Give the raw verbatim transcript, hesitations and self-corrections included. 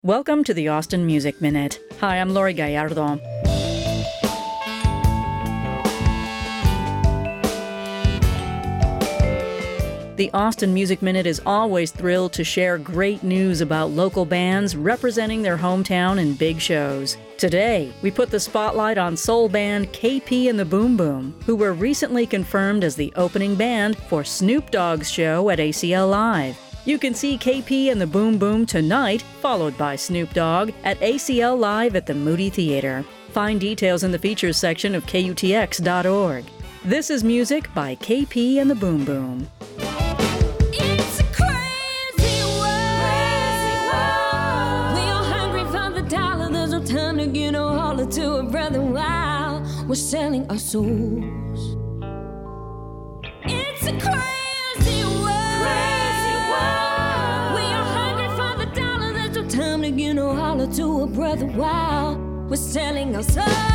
Welcome to the Austin Music Minute. Hi, I'm Lori Gallardo. The Austin Music Minute is always thrilled to share great news about local bands representing their hometown in big shows. Today, we put the spotlight on soul band K P and the Boom Boom, who were recently confirmed as the opening band for Snoop Dogg's show at A C L Live. You can see K P and the Boom Boom tonight, followed by Snoop Dogg, at A C L Live at the Moody Theater. Find details in the features section of K U T X dot org. This is music by K P and the Boom Boom. It's a crazy world. Crazy world. We are hungry for the dollar. There's no time to get a holler to a brother while we're selling our souls. It's a crazy world. Crazy world. We are hungry for the dollar. There's no time to get a holler to a brother while we're selling our souls.